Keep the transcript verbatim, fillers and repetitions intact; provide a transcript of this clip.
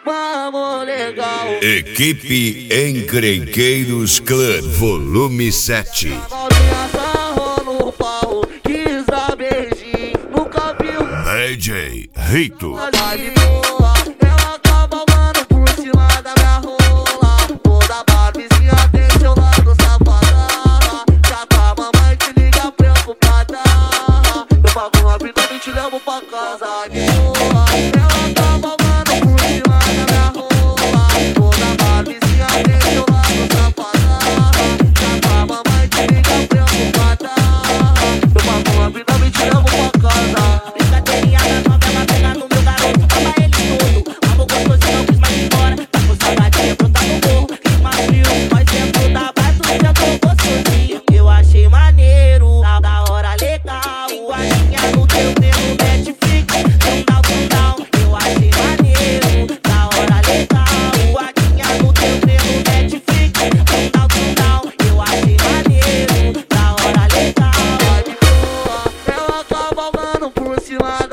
vamos legal. Equipe Encrenqueiros Clã, volume sete. Novinha sarrou no pau, quis dar beijinho, nunca viu. D J Rito. Vibe boa, ela cavalgando por cima da minha rola. Toda barbezinha tem seu lado safada. Já com a mamãe te liga preocupada. Eu pago uma vida e te levo pra casa. Boa, ela cavalgando por cima da minha rola. Toda barbezinha tem seu lado safada. Já com a mamãe te liga preocupada. Eu pago uma vida e te levo pra casa. Brincadeirinha da novela, pega no meu garoto, toma ele todo. Amor gostosinho, não quis mais ir embora. Tá com saudade, brotar no morro. Clima frio, nós dentro da base, tu sentou gostosinho. Eu achei maneiro, da, da hora legal. A linha no teu dedo, Netflix, não dá um down. Eu achei maneiro, da hora legal. A linha no teu dedo, Netflix, não dá um down. Eu achei maneiro, da hora legal. Ela cavalgando por cima